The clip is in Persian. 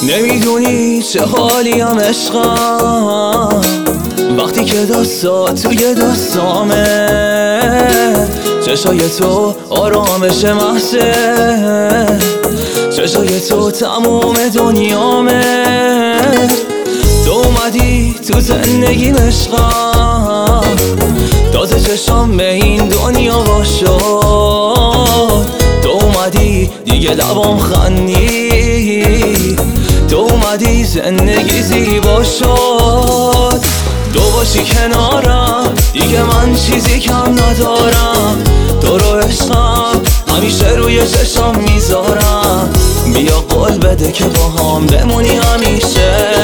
نمیدونی چه حالیم عشقم وقتی که دستات توی دستامه، چشای تو آرامش محضه، چشای تو تموم دنیامه. تو اومدی تو زندگیم عشقم، تازه چشام به این دنیا باشد. تو اومدی دیگه لبام خندی، تو اومدی زندگی زیبا شد. تو باشی کنارم دیگه من چیزی کم ندارم. تو رو عشقم همیشه روی چشام میذارم. بیا قول بده که با هم بمونی همیشه.